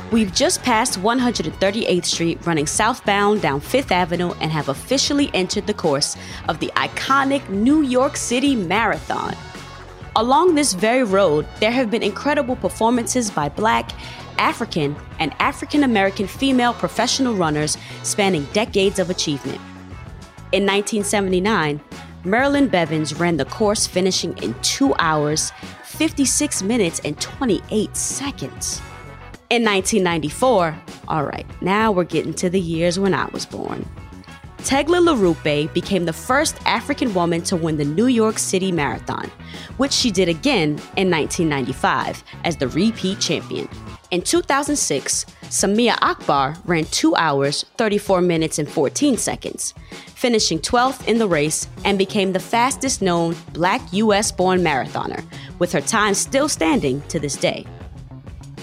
We've just passed 138th Street, running southbound down 5th Avenue, and have officially entered the course of the iconic New York City Marathon. Along this very road, there have been incredible performances by Black, African, and African American female professional runners spanning decades of achievement. In 1979, Marilyn Bevans ran the course, finishing in 2 hours, 56 minutes, and 28 seconds. In 1994, all right, now we're getting to the years when I was born, Tegla LaRoupe became the first African woman to win the New York City Marathon, which she did again in 1995 as the repeat champion. In 2006, Samia Akbar ran 2 hours, 34 minutes, and 14 seconds, finishing 12th in the race and became the fastest known Black U.S.-born marathoner, with her time still standing to this day.